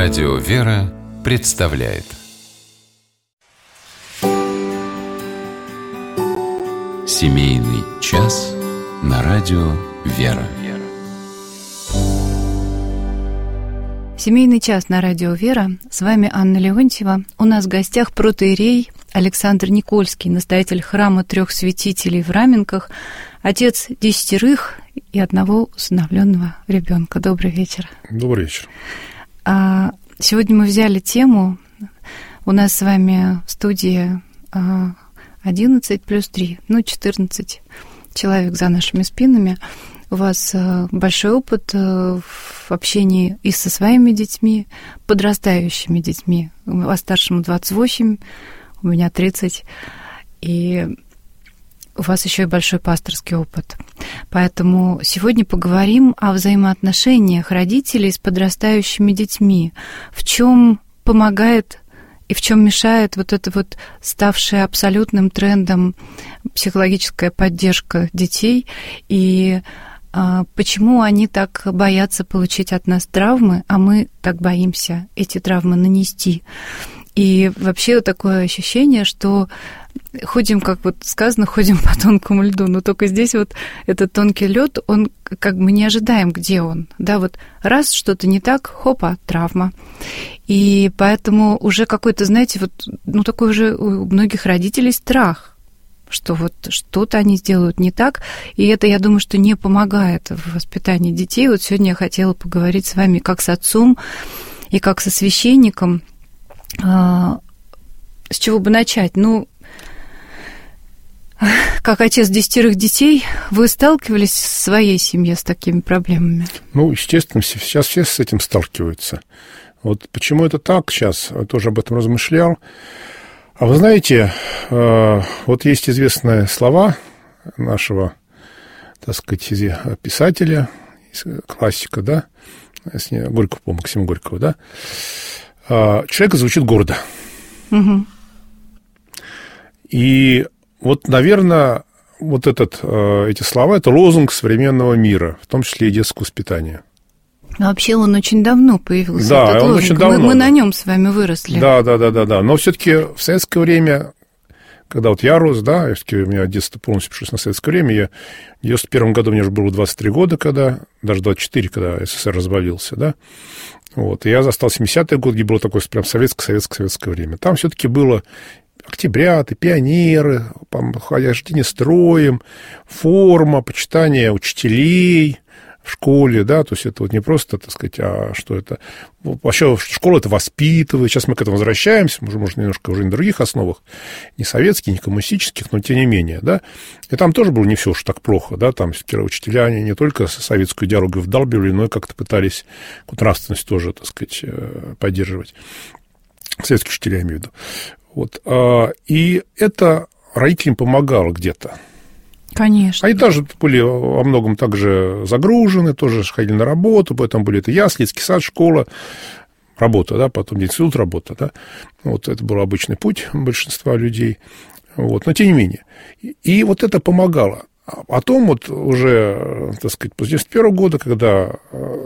Радио «Вера» представляет Семейный час на радио «Вера». Семейный час на радио «Вера». С вами Анна Леонтьева. У нас в гостях протоиерей Александр Никольский, настоятель храма трех святителей в Раменках, отец 10 и одного усыновленного ребенка. Добрый вечер. Добрый вечер. Сегодня мы взяли тему. У нас с вами в студии 11 плюс 3, 14 человек за нашими спинами. У вас большой опыт в общении и со своими детьми, подрастающими детьми. А старшему 28, у меня 30. И у вас еще и большой пасторский опыт. Поэтому сегодня поговорим о взаимоотношениях родителей с подрастающими детьми. В чем помогает и в чем мешает вот это вот ставшее абсолютным трендом психологическая поддержка детей, и почему они так боятся получить от нас травмы, а мы так боимся эти травмы нанести. И вообще такое ощущение, что ходим, как вот сказано, ходим по тонкому льду, но только здесь вот этот тонкий лед, он как бы не ожидаем, где он. Да, вот раз что-то не так, хопа, травма. И поэтому уже какой-то, знаете, вот, такой уже у многих родителей страх, что вот что-то они сделают не так, и это, я думаю, что не помогает в воспитании детей. Вот сегодня я хотела поговорить с вами как с отцом и как со священником. С чего бы начать? Как отец 10 детей, вы сталкивались в своей семье с такими проблемами? Естественно, сейчас все с этим сталкиваются. Вот почему это так сейчас, я тоже об этом размышлял. А вы знаете, вот есть известные слова нашего, так сказать, писателя, классика, да, Горького, Максима Горького, да, человек звучит гордо. Угу. И вот, наверное, вот эти слова – это лозунг современного мира, в том числе и детского воспитания. Вообще он очень давно появился. Да, этот он лозунг. очень давно. Мы на нем с вами выросли. Да. Но все-таки в советское время, когда вот я рос, да, у меня детство полностью пришлось на советское время, в 91 году мне уже было 23 года, даже 24, когда СССР развалился, да. Вот, и я застал 70-е годы, где было такое прям советское время. Там все-таки было октябряты, пионеры, хождение строем, форма, почитание учителей в школе, да, то есть это вот не просто, так сказать, а что это... Вообще школа это воспитывает, сейчас мы к этому возвращаемся, может, немножко уже на других основах, не советских, не коммунистических, но тем не менее, да. И там тоже было не все уж так плохо, да, там учителя не только советскую идеологию вдалбливали, но и как-то пытались нравственность тоже, так сказать, поддерживать. Советские учителя, я имею в виду. Вот. И это родителям помогало где-то. Конечно. Они тоже были во многом также загружены, тоже ходили на работу, поэтому были это ясли, детский сад, школа, работа, да, потом институт, работа, да. Вот это был обычный путь большинства людей. Вот. Но тем не менее. И вот это помогало. А потом вот уже, так сказать, после 91 года, когда,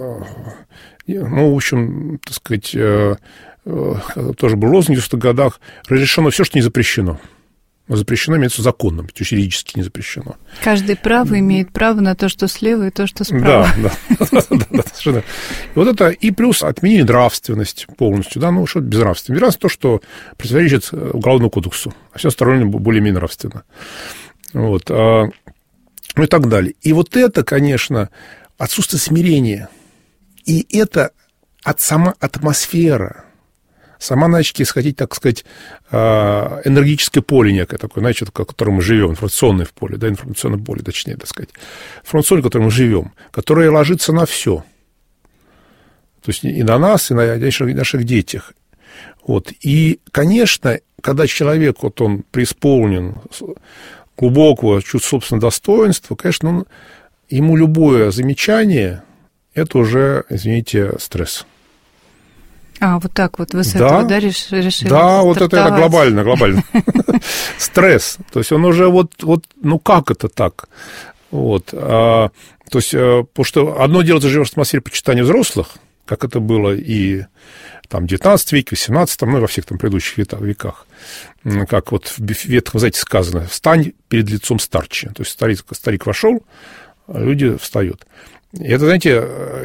в общем, так сказать, тоже был лозунг в 90-х годах, разрешено все, что не запрещено. Запрещено имеется законом, то есть юридически не запрещено. Каждый правый имеет право на то, что слева, и то, что справа. Да, совершенно. И вот это, и плюс отменили нравственность полностью, да, что безнравственность. Безнравственность то, что противоречит Уголовному кодексу, а все остальное более-менее нравственно. Вот, и так далее. И вот это, конечно, отсутствие смирения, и это сама атмосфера, сама, значит, исходить, так сказать, энергическое поле некое такое, значит, в котором мы живем, информационное поле, да, информационное поле, точнее, так сказать, информационное, в котором мы живем, которое ложится на все, то есть и на нас, и на наших детях. Вот. И, конечно, когда человек, вот он преисполнен глубокого чувства собственного достоинства, конечно, ему любое замечание – это уже, извините, стресс. Вот так вот вы с этого, да, решили? Да, вот это глобально. Стресс. То есть он уже как это так? Вот. То есть, потому что одно дело, ты живешь в атмосфере почитания взрослых, как это было и там, в XIX веке, в XVII, ну, и во всех там предыдущих веках. Как вот в Ветхом Завете сказано: «Встань перед лицом старче». То есть старик вошел, люди встают. И это, знаете,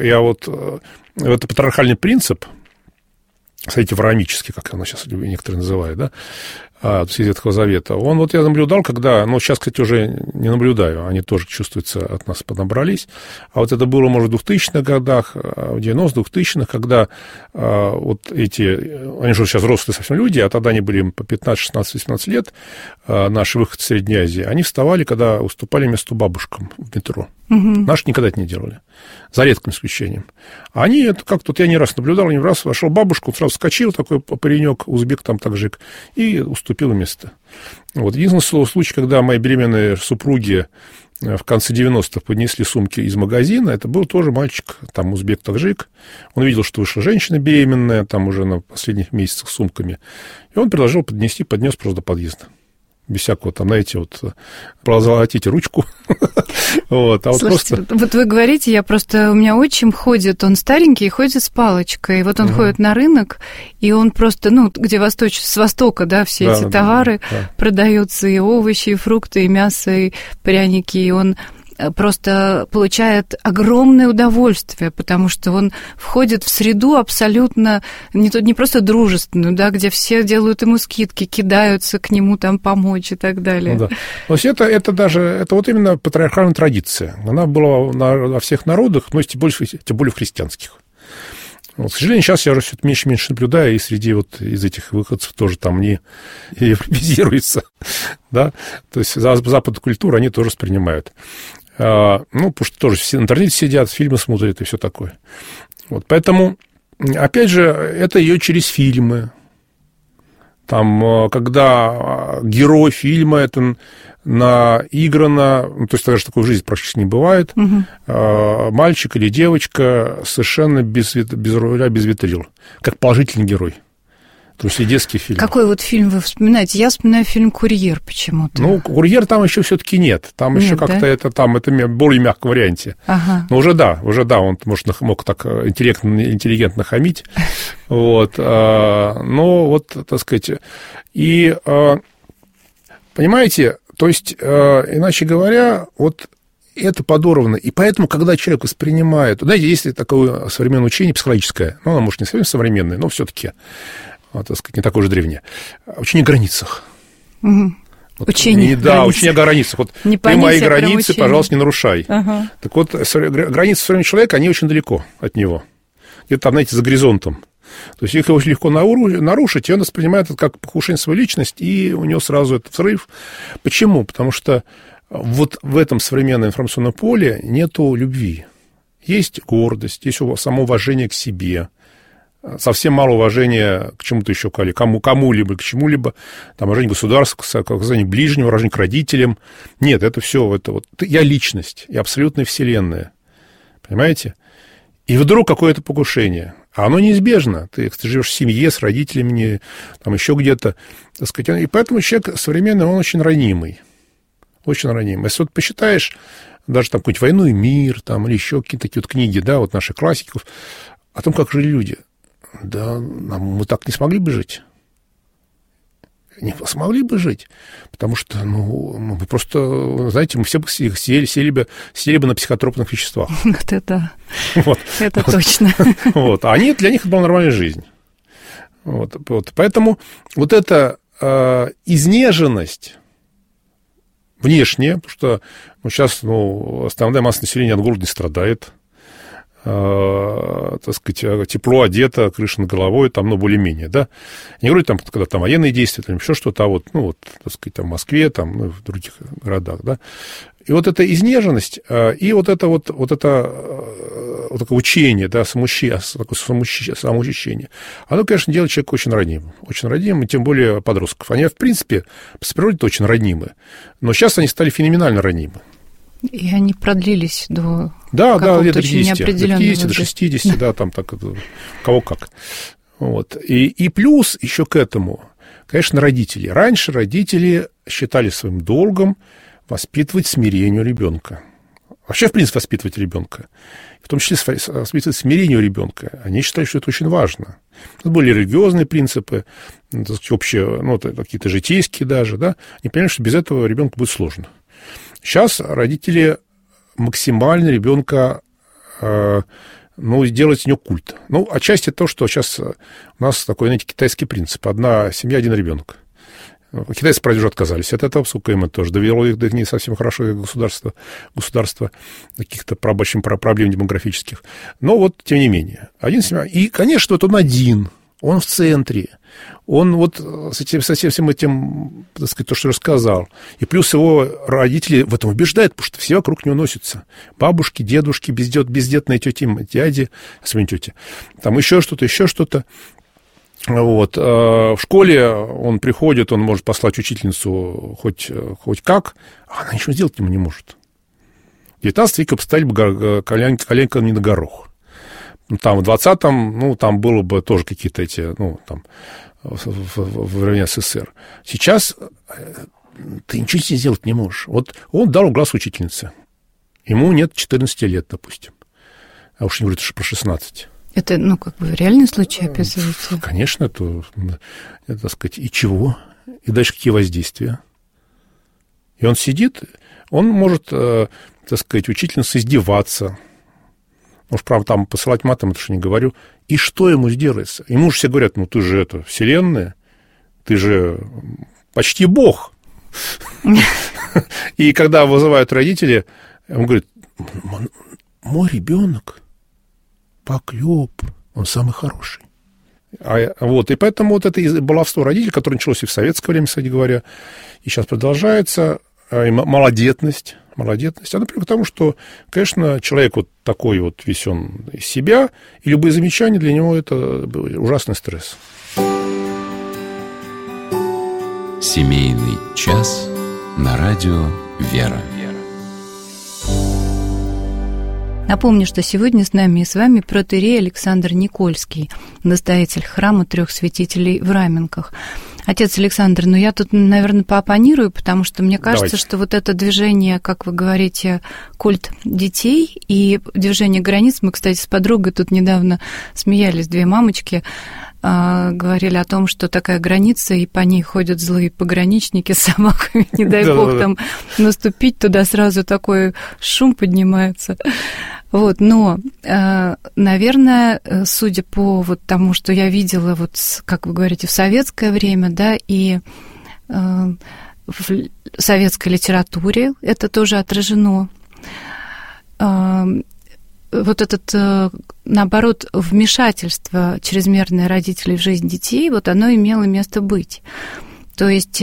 это патриархальный принцип, кстати, авраамический, как оно сейчас некоторые называют, да, из Ветхого Завета, он, вот я наблюдал, когда, ну, сейчас, кстати, уже не наблюдаю, они тоже, чувствуется, от нас поднабрались, а вот это было, может, в 2000-х годах, в 90-х, 2000-х, когда вот эти, они же сейчас взрослые совсем люди, а тогда они были им по 15, 16, 18 лет, наши выходцы из Средней Азии, они вставали, когда уступали месту бабушкам в метро. Угу. Наши никогда это не делали, за редким исключением. А они, это как тут я не раз наблюдал, не раз вошел бабушку, он сразу вскочил, такой паренек, узбек там таджик, и уступил место. Вот. Единственный случай, когда мои беременные супруги в конце 90-х поднесли сумки из магазина, это был тоже мальчик, там узбек-таджик. Он видел, что вышла женщина беременная, там уже на последних месяцах с сумками, и он предложил поднес просто до подъезда. Без всякого там, знаете, вот прозолотите ручку. Вот, а вот слушайте, просто... вот вы говорите, у меня отчим ходит, он старенький, ходит с палочкой, и вот он ходит на рынок, и он просто, ну, где с востока, да, все эти товары продаются, и овощи, и фрукты, и мясо, и пряники, и он просто получает огромное удовольствие, потому что он входит в среду абсолютно не просто дружественную, да, где все делают ему скидки, кидаются к нему там помочь и так далее. Ну, да. То есть это вот именно патриархальная традиция. Она была во всех народах, но тем более в христианских. Вот, к сожалению, сейчас я уже все это меньше наблюдаю, и среди вот из этих выходцев тоже там не европеизируется, да, то есть западную культуру они тоже воспринимают. Ну, потому что тоже все в интернете сидят, фильмы смотрят и все такое. Вот, поэтому, опять же, это ее через фильмы. Там, когда герой фильма, это наиграно, ну, то есть даже такой в жизни практически не бывает, мальчик или девочка совершенно без руля, без витрил, как положительный герой. То есть и детский фильм. Какой вот фильм вы вспоминаете? Я вспоминаю фильм «Курьер» почему-то. Ну, «Курьер» там еще все-таки нет. Там еще как-то да? это в более мягком варианте. Ага. Но уже да, он, может, мог так интеллигентно хамить. Вот. Но вот, так сказать, и, понимаете, то есть, иначе говоря, вот это подорвано. И поэтому, когда человек воспринимает... Знаете, есть такое современное учение психологическое, ну, оно, может, не совсем современное, но все-таки... так сказать, не такое же древнее. Учение о границах. Угу. Вот, учение о границах. Вот ты мои границы, пожалуйста, не нарушай. Ага. Так вот, границы современного человека, они очень далеко от него. Где-то там, знаете, за горизонтом. То есть их очень легко нарушить, и он воспринимает это как покушение своей личности, и у него сразу это взрыв. Почему? Потому что вот в этом современном информационном поле нету любви. Есть гордость, есть самоуважение к себе, совсем мало уважения к чему-то еще, кому-либо, к чему-либо, там, уважение к государству, уважение к ближнему, уважение к родителям. Нет, это все, это вот я личность, я абсолютная вселенная. Понимаете? И вдруг какое-то покушение. А оно неизбежно. Ты живешь в семье, с родителями, там еще где-то, так сказать. И поэтому человек современный, он очень ранимый. Очень ранимый. Если вот посчитаешь, даже там какую-нибудь «Войну и мир», там, или еще какие-то такие вот книги, да, вот наших классиков, о том, как жили люди. Да, мы так не смогли бы жить. Не смогли бы жить. Потому что, мы просто, знаете, мы все бы сели бы на психотропных веществах. Вот это, вот. Это точно. Вот. А для них это была нормальная жизнь. Вот. Поэтому вот эта изнеженность внешняя, потому что сейчас основная масса населения от голода не страдает, так сказать, тепло одето, крыша над головой, там, более-менее, да. Не говорю, там, когда там военные действия, там, еще что-то, а так сказать, там, в Москве, там, в других городах, да. И вот эта изнеженность, и вот это такое учение, да, самоощущение, оно, конечно, делает человека очень ранимым, и тем более подростков. Они, в принципе, с природы очень ранимы, но сейчас они стали феноменально ранимы. И они продлились до лет 50, до 60, да, там так, кого как. Вот. И плюс еще к этому, конечно, родители. Раньше родители считали своим долгом воспитывать смирению ребенка. вообще, в принципе, воспитывать ребенка, в том числе воспитывать смирению ребенка, они считают, что это очень важно. Это были религиозные принципы, общие, ну, какие-то житейские даже, да, они понимают, что без этого ребенку будет сложно. Сейчас родители максимально ребенка, сделать из него культ. Ну, отчасти то, что сейчас у нас такой, знаете, китайский принцип. Одна семья, один ребенок. Китайцы, правда, уже отказались от этого, поскольку им это тоже довело их до не совсем хорошего государства каких-то проблем демографических. Но вот, тем не менее, один семья. И, конечно, вот он один, он в центре, он вот со всем этим, так сказать, то, что я рассказал. И плюс его родители в этом убеждают, потому что все вокруг него носятся. Бабушки, дедушки, бездетные тети, дяди, особенно тети. Там еще что-то. Вот. В школе он приходит, он может послать учительницу хоть как, а она ничего сделать ему не может. В 19 веке поставили бы коленками на горох. Там в 20-м, там было бы тоже какие-то эти, в районе СССР. Сейчас ты ничего себе сделать не можешь. Вот он дал глаз учительнице. Ему нет 14 лет, допустим. А уж не говорю, что про 16. Это, реальный случай описываете? Конечно, это, так сказать, и чего? И дальше какие воздействия? И он сидит, он может, так сказать, учительница издеваться. Может, правда, там посылать матом, это что не говорю. И что ему сделается? Ему же все говорят, ты же вселенная, ты же почти бог. И когда вызывают родители, он говорит, мой ребенок поклёп, он самый хороший. И поэтому вот это баловство родителей, которое началось и в советское время, кстати говоря, и сейчас продолжается, и малодетность, она приводит к тому, что, конечно, человек вот такой вот весь он из себя, и любые замечания для него это ужасный стресс. Семейный час на радио «Вера». Напомню, что сегодня с нами и с вами протоиерей Александр Никольский, настоятель храма Трех Святителей в Раменках. Отец Александр, я тут, наверное, пооппонирую, потому что мне кажется, что вот это движение, как вы говорите, культ детей и движение границ, мы, кстати, с подругой тут недавно смеялись, две мамочки, говорили о том, что такая граница, и по ней ходят злые пограничники с собаками, не дай бог там наступить, туда сразу такой шум поднимается. Но, наверное, судя по тому, что я видела, как вы говорите, в советское время, да, и в советской литературе это тоже отражено. Вот это, наоборот, вмешательство чрезмерное родителей в жизнь детей, оно имело место быть. То есть,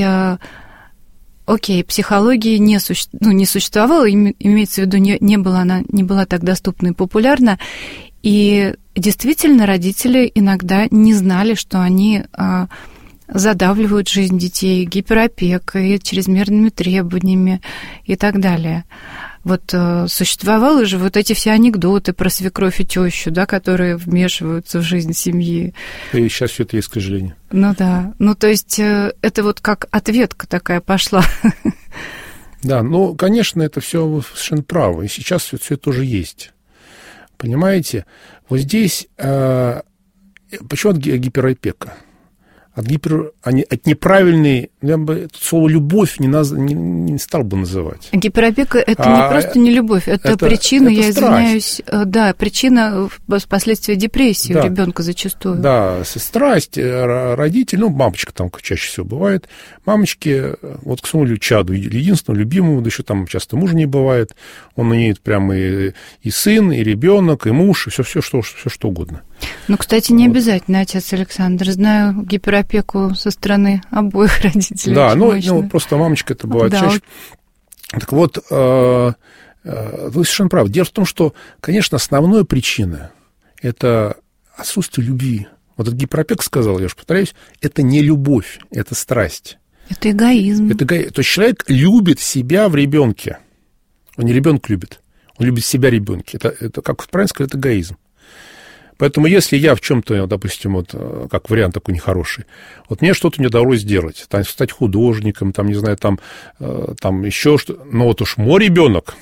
психологии не существовало, имеется в виду, не была так доступна и популярна, и действительно родители иногда не знали, что они задавливают жизнь детей гиперопекой, чрезмерными требованиями и так далее. Существовали же эти все анекдоты про свекровь и тещу, да, которые вмешиваются в жизнь семьи. И сейчас все это есть, к сожалению. Да. То есть это как ответка такая пошла. Да, конечно, это все совершенно право. И сейчас все это тоже есть. Понимаете? Вот здесь... Почему гиперопека? От неправильной, я бы это слово «любовь» не стал бы называть. Гиперопека – это не просто не любовь, это причина, я извиняюсь, причина последствия депрессии у ребенка зачастую. Да, страсть, родитель, мамочка там чаще всего бывает, мамочки к своему чаду, единственному, любимому, да еще там часто мужа не бывает, он имеет прямо и сын, и ребенок, и муж, и все что угодно. Кстати, не обязательно, отец Александр. Знаю гиперопеку со стороны обоих родителей. Да, просто мамочка это бывает чаще. Так вот, вы совершенно правы. Дело в том, что, конечно, основная причина – это отсутствие любви. Вот этот гиперопека сказал, я же повторяюсь, это не любовь, это страсть. Это эгоизм. То есть человек любит себя в ребенке. Он не ребенка любит, он любит себя в ребенке. Это, как правильно сказать, это эгоизм. Поэтому если я в чем-то, допустим, как вариант такой нехороший, мне что-то не удалось сделать, стать художником, не знаю, там еще что-то, но уж мой ребенок,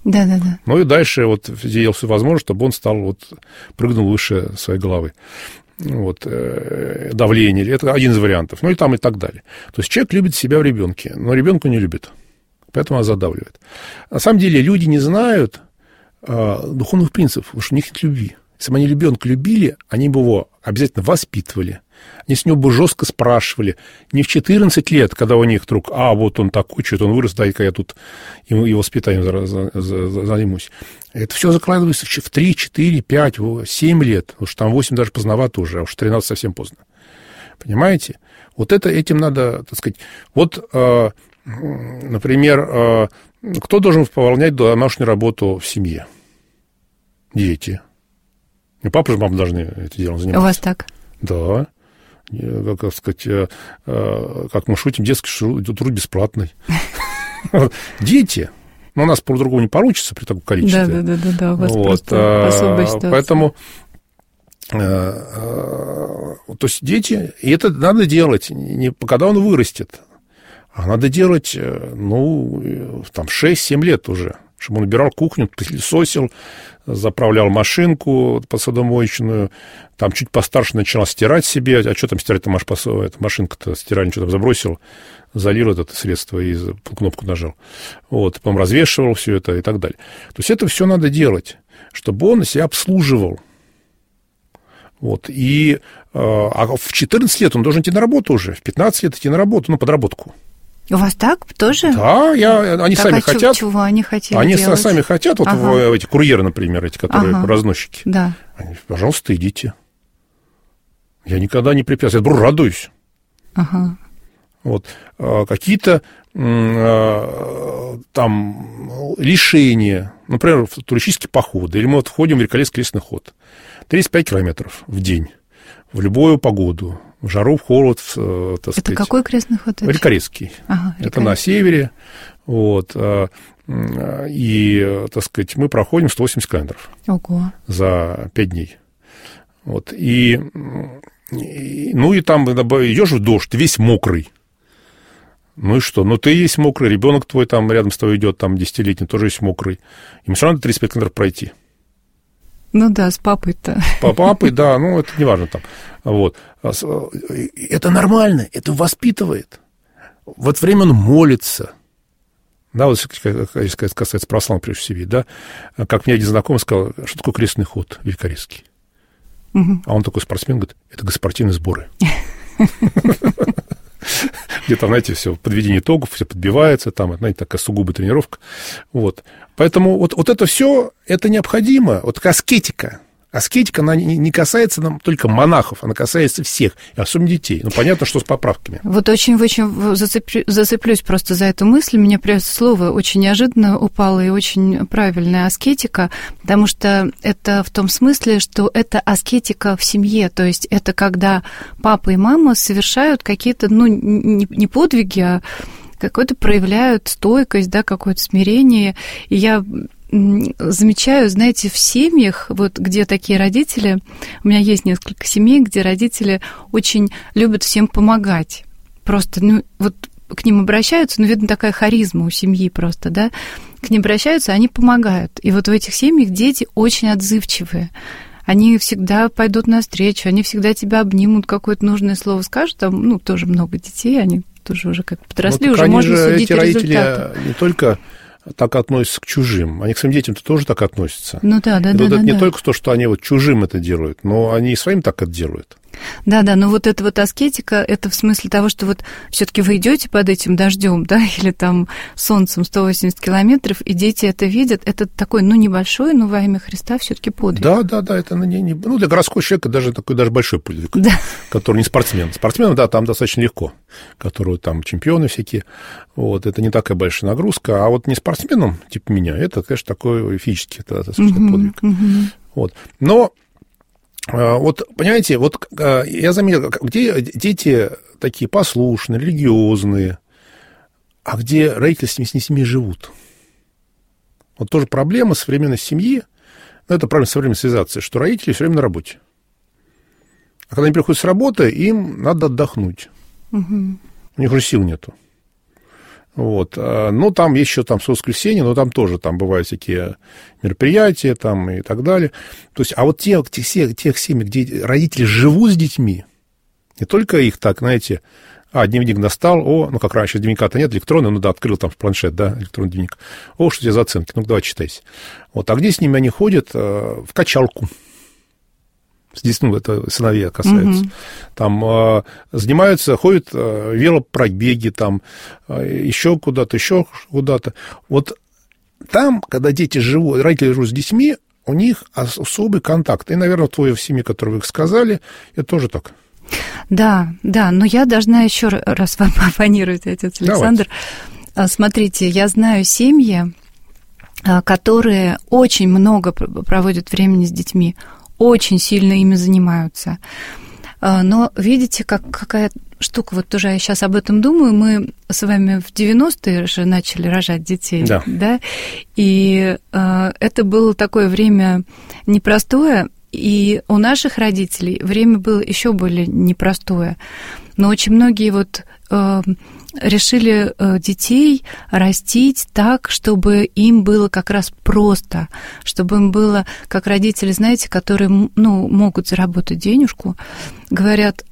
Да-да-да. Ну и дальше вот делал все возможное, чтобы он прыгнул выше своей головы. Давление, это один из вариантов, и там и так далее. То есть человек любит себя в ребенке, но ребенка не любит, поэтому она задавливает. На самом деле люди не знают духовных принципов, потому что у них нет любви. Если бы они ребенка любили, они бы его обязательно воспитывали, они с него бы жестко спрашивали. Не в 14 лет, когда у них вдруг, вот он такой, что-то он вырос, дай-ка я тут его воспитанием займусь. Это все закладывается в 3, 4, 5, 7 лет, потому что там 8 даже поздновато уже, а уж 13 совсем поздно. Понимаете? Этим надо, так сказать... например, кто должен выполнять домашнюю работу в семье? Дети. И папа и мама должны это делом заниматься. У вас так? Да. Как сказать, как мы шутим, детский труд бесплатный. Дети. Но у нас по-другому не получится при таком количестве. Да. У вас просто особая ситуация. Поэтому, то есть дети, и это надо делать не когда он вырастет, а надо делать, 6-7 лет уже, чтобы он убирал кухню, пылесосил, заправлял машинку посудомоечную, там чуть постарше начинал стирать себе, а что там стирать, машинка-то стиральная, что там забросил, залил это средство и кнопку нажал. Потом развешивал все это и так далее. То есть это все надо делать, чтобы он себя обслуживал. А в 14 лет он должен идти на работу уже, в 15 лет идти на работу, подработку. У вас так тоже? Да, они так, сами хотят. Чего они хотели Они делать? Сами хотят, эти курьеры, например, эти, которые разносчики. Да. Они, пожалуйста, идите. Я никогда не препятствую, я радуюсь. Ага. Какие-то там лишения, например, туристические походы, или мы входим в Великолепский крестный ход. 35 километров в день, в любую погоду, в жару, в холод, так сказать. Это какой крестный ход? Великорецкий. Это на севере. И, так сказать, мы проходим 180 километров. Ого. За 5 дней. И там идешь в дождь, весь мокрый. Ну и что? Ты весь мокрый, ребенок твой там рядом с тобой идет, там 10-летний, тоже весь мокрый. Им все равно 35 километров пройти. С папой-то. Папой, да, это не важно там. Это нормально, это воспитывает. В это время он молится. Да, если касается православных, прежде всего, да, как мне один знакомый сказал, что такое крестный ход великорецкий. Угу. А он такой спортсмен, говорит, это спортивные сборы. Где-то, знаете, все, подведение итогов, все подбивается, там, знаете, такая сугубая тренировка. Поэтому это все, это необходимо. Такая аскетика. Аскетика, она не касается нам только монахов, она касается всех, и особенно детей. Понятно, что с поправками. Очень зацеплюсь просто за эту мысль. Мне прям слово очень неожиданно упало и очень правильная аскетика, потому что это в том смысле, что это аскетика в семье, то есть это когда папа и мама совершают какие-то, не подвиги, а какое-то проявляют стойкость, да, какое-то смирение. И я замечаю, знаете, в семьях, где такие родители, у меня есть несколько семей, где родители очень любят всем помогать. Просто, к ним обращаются, видно, такая харизма у семьи просто, да, к ним обращаются, они помогают. И в этих семьях дети очень отзывчивые. Они всегда пойдут навстречу, они всегда тебя обнимут, какое-то нужное слово скажут. Там, тоже много детей, они тоже уже как подросли, уже можно судить эти родители результаты. Не только так относятся к чужим. Они к своим детям тоже так относятся. Да. Это не только то, что они чужим это делают, но они и своим так это делают. Да, но эта аскетика, это в смысле того, что все-таки вы идете под этим дождем, да, или там солнцем 180 километров, и дети это видят, это такой, небольшой, но во имя Христа все-таки подвиг. Да, это для городского человека даже большой подвиг, да. Который не спортсмен. Спортсменам, да, там достаточно легко, которые там чемпионы всякие, это не такая большая нагрузка, а не спортсменам, типа меня, это, конечно, такой физический подвиг. Но понимаете, я заметил, где дети такие послушные, религиозные, а где родители с ними живут. Тоже проблема современной семьи, это проблема современной цивилизации, что родители все время на работе. А когда они приходят с работы, им надо отдохнуть. У них уже сил нету. Вот. Ну, там еще там воскресенье, но там тоже там бывают всякие мероприятия там и так далее. То есть, а вот тех семей, где родители живут с детьми, не только их так, знаете, дневник достал, ну, как раньше, дневника-то нет, электронный, ну, да, открыл там в планшет, да, электронный дневник. Что у тебя за оценки? Ну, давай читайся. Вот, а где с ними они ходят? В качалку. Здесь, это сыновья касается. Там занимаются, ходят велопробеги, там еще куда-то. Вот там, когда дети живут, родители живут с детьми, у них особый контакт. И, наверное, в семье, которую вы их сказали, это тоже так. Да, но я должна еще раз вам оппонировать, отец Александр. Давайте. Смотрите, я знаю семьи, которые очень много проводят времени с детьми, очень сильно ими занимаются. Но видите, какая штука, вот тоже я сейчас об этом думаю, мы с вами в 90-е же начали рожать детей, да? И это было такое время непростое, и у наших родителей время было еще более непростое. Но очень многие решили детей растить так, чтобы им было как раз просто, чтобы им было, как родители, знаете, которые, могут заработать денежку, говорят,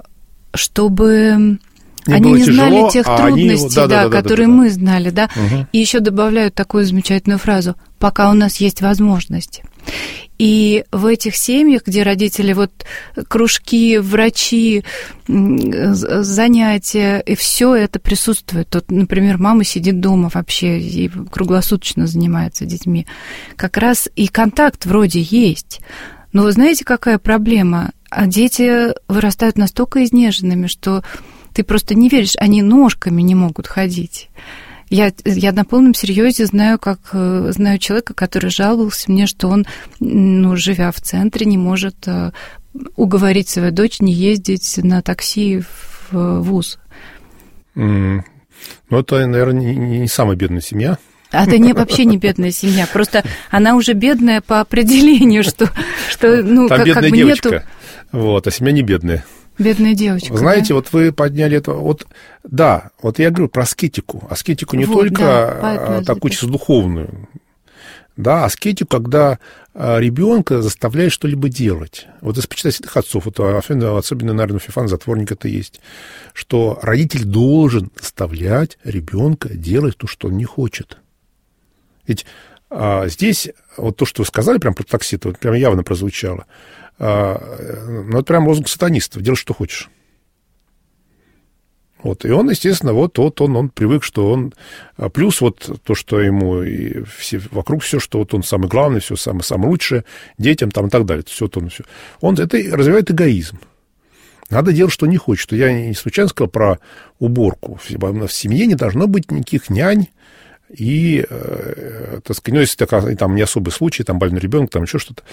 чтобы они не знали тех трудностей, которые мы знали, да, и еще добавляют такую замечательную фразу: «Пока у нас есть возможность». И в этих семьях, где родители, кружки, врачи, занятия, и все это присутствует. Тут, например, мама сидит дома вообще и круглосуточно занимается детьми. Как раз и контакт вроде есть. Но вы знаете, какая проблема? А дети вырастают настолько изнеженными, что ты просто не веришь, они ножками не могут ходить. Я на полном серьезе знаю человека, который жаловался мне, что он, живя в центре, не может уговорить свою дочь не ездить на такси в вуз. Это, наверное, не самая бедная семья. Это вообще не бедная семья. Просто она уже бедная по определению, что там бедная девочка, нету... а семья не бедная. Бедная девочка. Знаете, вы подняли это. Я говорю про аскетику. Аскетику не только такую чисто духовную. Да, аскетику, когда ребенка заставляет что-либо делать. Если почитать святых отцов, особенно, наверное, Феофан Затворник это есть, что родитель должен заставлять ребенка делать то, что он не хочет. Ведь здесь то, что вы сказали прям про такси, это прям явно прозвучало. Это прям лозунг сатанистов: делай, что хочешь. И он, естественно, он привык, что он... Плюс то, что ему и вокруг все, что он самый главный, все самое лучшее, детям там и так далее. Он это развивает эгоизм. Надо делать, что не хочет. Я не случайно сказал про уборку. В семье не должно быть никаких нянь. И, если там не особый случай, там больной ребенок, там еще что-то,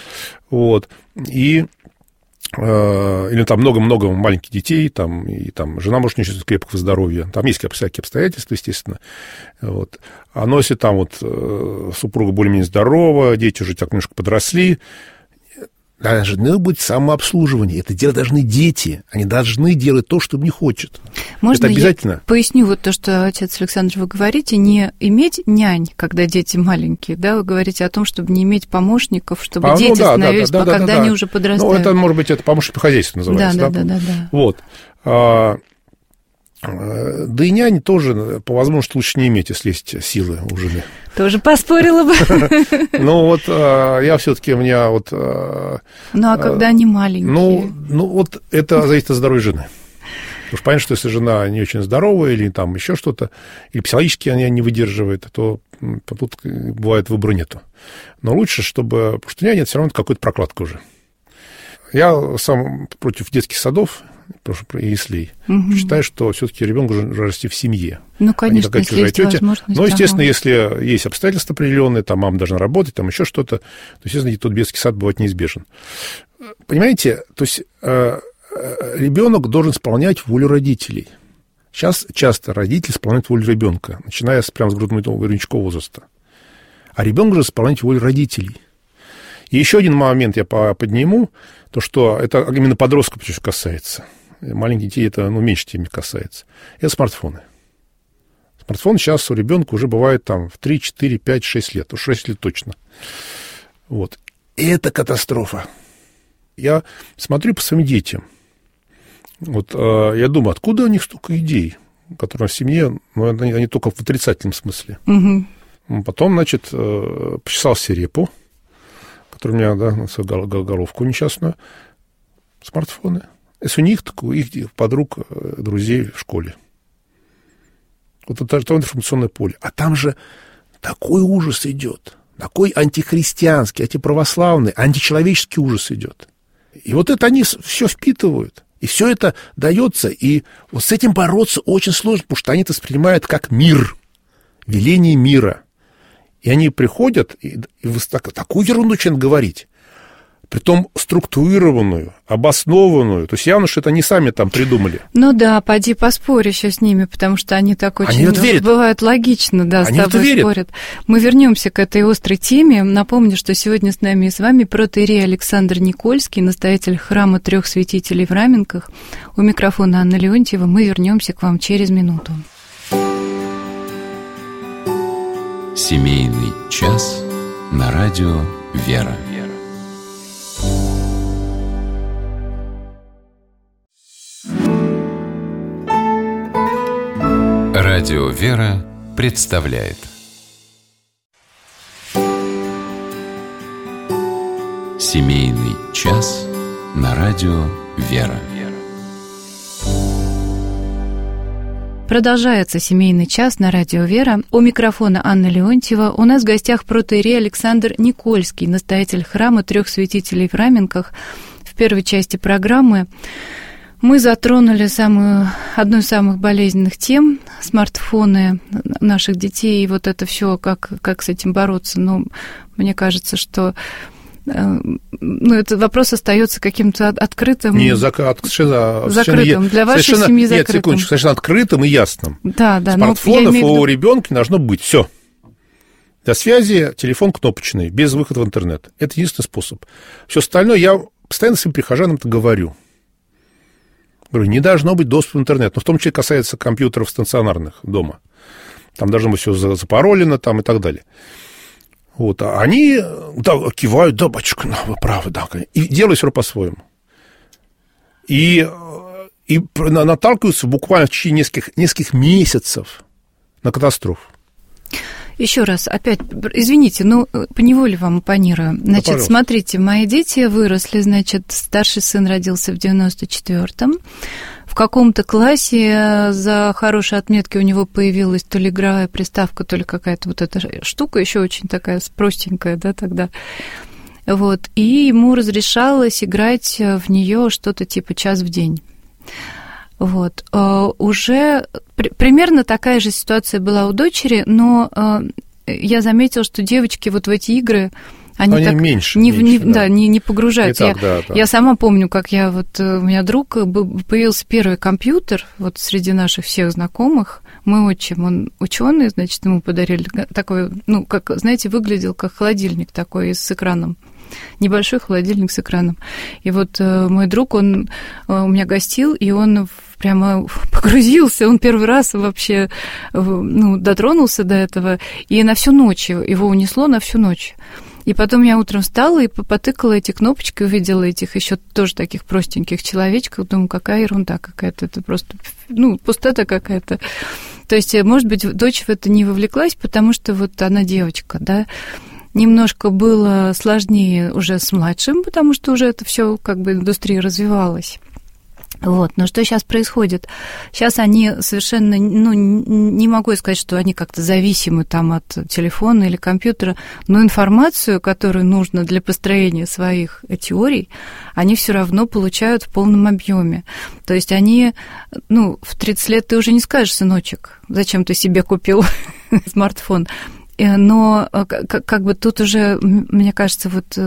или там много-много маленьких детей, и жена может не чувствовать крепкого здоровья, там есть всякие обстоятельства, естественно, А если там супруга более-менее здорова, дети уже так немножко подросли, должно быть самообслуживание. Это делать должны дети. Они должны делать то, что им не хочет. Можно это обязательно. Я поясню то, что, отец Александр, вы говорите, не иметь нянь, когда дети маленькие, да, вы говорите о том, чтобы не иметь помощников, чтобы дети становились, когда они уже подрастают. Это, может быть, это помощник по хозяйству называется. Да. Да и нянь тоже, по возможности, лучше не иметь, если есть силы у жены. Тоже поспорила бы. Я все-таки у меня когда они маленькие? Это зависит от здоровья жены. Потому что понятно, что если жена не очень здоровая, или там еще что-то, или психологически она не выдерживает, то тут, бывает, выбора нету. Но лучше, потому что няня это все равно какая-то прокладка уже. Я сам против детских садов, и яслей. Считаю, что все-таки ребенок должен расти в семье. Конечно, если есть возможность. Но, естественно, если есть обстоятельства определенные, там мама должна работать, там еще что-то, то, естественно, тот детский сад бывает неизбежен. Понимаете, то есть ребенок должен исполнять волю родителей. Сейчас часто родители исполняют волю ребенка, начиная прямо с грудничкового возраста. А ребенок должен исполнять волю родителей. И еще один момент я подниму, то, что это именно подростков касается. Маленьких детей это меньше теми касается. Это смартфоны. Смартфон сейчас у ребенка уже бывает там в 3, 4, 5, 6 лет. Уж 6 лет точно. Вот. И это катастрофа. Я смотрю по своим детям. Вот я думаю, откуда у них столько идей, которые в семье, но они только в отрицательном смысле. Угу. Потом, значит, почесал себе репу, который у меня, да, на свою головку несчастную, смартфоны. Если у них, так у их подруг, друзей в школе. Вот это то информационное поле. А там же такой ужас идет, такой антихристианский, антиправославный, античеловеческий ужас идет. И вот это они все впитывают. И все это дается. И вот с этим бороться очень сложно, потому что они это воспринимают как мир, веление мира. И они приходят и такую ерунду начинают говорить. Притом структурированную, обоснованную. То есть явно, что это они сами там придумали. Ну да, поди поспорь еще с ними, потому что они так очень бывают логично, да, они с тобой спорят. Мы вернемся к этой острой теме. Напомню, что сегодня с нами и с вами протоиерей Александр Никольский, настоятель храма Трех Святителей в Раменках. У микрофона Анна Леонтьева. Мы вернемся к вам через минуту. Семейный час на радио «Вера». Радио «Вера» представляет Семейный час на радио «Вера». Продолжается семейный час на радио «Вера». У микрофона Анна Леонтьева. У нас в гостях протоиерей Александр Никольский, настоятель храма Трех Святителей в Раменках. В первой части программы мы затронули одну из самых болезненных тем – смартфоны наших детей, и вот это все, как с этим бороться. Ну, мне кажется, что этот вопрос остается каким-то открытым. Закрытым. Для вашей семьи закрытым. Нет, секундочку, совершенно открытым и ясным. Да. Смартфонов у ребенка должно быть все. Для связи телефон кнопочный, без выхода в интернет. Это единственный способ. Все остальное я постоянно своим прихожанам это говорю. Говорю, не должно быть доступа в интернет. Но в том числе касается компьютеров стационарных дома. Там должно быть все запаролено там, и так далее. Вот, а они кивают, да, батюшка, вы правы, да, и делают все по-своему. И наталкиваются буквально в течение нескольких месяцев на катастрофу. Еще раз, опять, извините, поневоле вам оппонирую. Значит, смотрите, мои дети выросли, значит, старший сын родился в 94-м. В каком-то классе за хорошие отметки у него появилась то ли игровая приставка, то ли какая-то вот эта штука, еще очень такая простенькая, да, тогда. Вот, и ему разрешалось играть в нее что-то типа час в день. Вот. Уже примерно такая же ситуация была у дочери, но я заметила, что девочки вот в эти игры, они так меньше, не погружаются. Да. Я сама помню, как у меня друг появился первый компьютер вот среди наших всех знакомых. Мой отчим, он ученый, значит, ему подарили такой, как, знаете, выглядел как холодильник такой с экраном. Небольшой холодильник с экраном. И вот мой друг, он у меня гостил, и он прямо погрузился, он первый раз вообще дотронулся до этого, и на всю ночь его унесло на всю ночь. И потом я утром встала и потыкала эти кнопочки, увидела этих еще тоже таких простеньких человечков, думаю, какая ерунда какая-то, это просто, пустота какая-то. То есть, может быть, дочь в это не вовлеклась, потому что вот она девочка, да. Немножко было сложнее уже с младшим, потому что уже это все как бы индустрия развивалась. Вот. Но что сейчас происходит? Сейчас они совершенно, не могу сказать, что они как-то зависимы там от телефона или компьютера, но информацию, которую нужно для построения своих теорий, они все равно получают в полном объеме. То есть они, в 30 лет ты уже не скажешь, сыночек, зачем ты себе купил смартфон. Но как бы тут уже, мне кажется, вот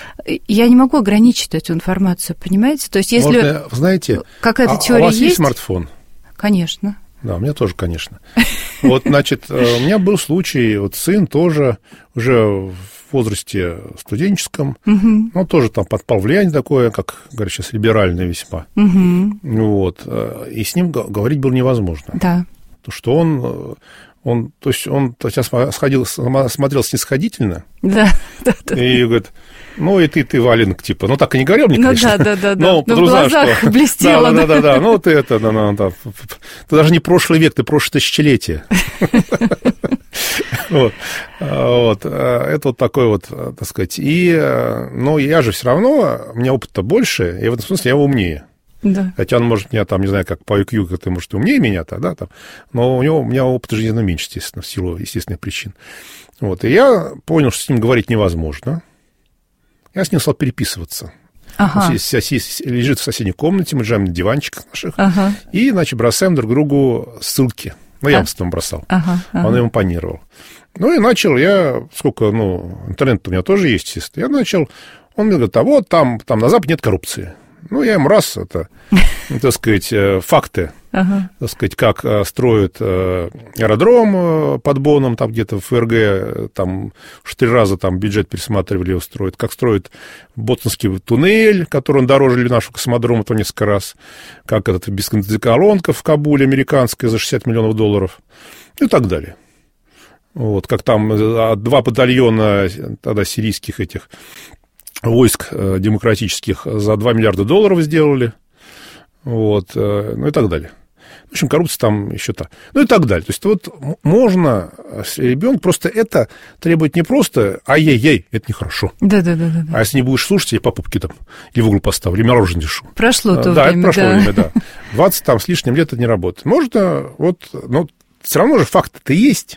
я не могу ограничить эту информацию, понимаете? То есть если можно, знаете, какая-то теория у вас есть смартфон? Конечно. Да, у меня тоже, конечно. Вот, значит, у меня был случай, вот сын тоже уже в возрасте студенческом, он тоже там подпал влияние такое, как, говорят, сейчас либеральное весьма. Вот, и с ним говорить было невозможно. Да. Потому что он Он сейчас смотрел снисходительно. Да. И говорит, ну, и ты, валенок, типа. Ну, так и не говорил мне, конечно. Да. Но в глазах блестело. Да. Ну, ты это, ты даже не прошлый век, ты прошлое тысячелетие. Вот. Это вот такой вот, так сказать. Но я же все равно, у меня опыта больше, и в этом смысле я умнее. Да. Хотя он может меня, там, не знаю, как по IQ, как-то, может, умнее меня-то, да, там, но у меня опыта жизненно меньше, естественно, в силу естественных причин. Вот, и я понял, что с ним говорить невозможно. Я с ним стал переписываться. Ага. Он лежит в соседней комнате, мы лежим на диванчиках наших, ага. и, значит, бросаем друг другу ссылки. Ну, я в бросал. Ага. Он им импонировал. Ну, и начал я, интернет у меня тоже есть, естественно, он мне говорит, а вот там на Западе нет коррупции. Ну, я им так сказать, факты, так сказать, как строят аэродром под Боном, там где-то в ФРГ, там уж 3 раза там бюджет пересматривали его строят, как строят Боттонский туннель, который он дороже нашего космодрома то несколько раз, как бесконтакт-колонка в Кабуле американская за $60 миллионов, и так далее. Вот, как там 2 батальона тогда сирийских этих войск демократических за $2 миллиарда сделали, вот, ну и так далее. В общем, коррупция там еще та. Ну и так далее. То есть вот можно ребенку просто это требует не просто ай-яй-яй, это нехорошо. Да. А если не будешь слушать, я по пупке там или в угол поставлю, или мороженое дешу. Прошло то время, да. Это прошло время, да. 20 там с лишним лет это не работает. Можно, но все равно же факты-то есть.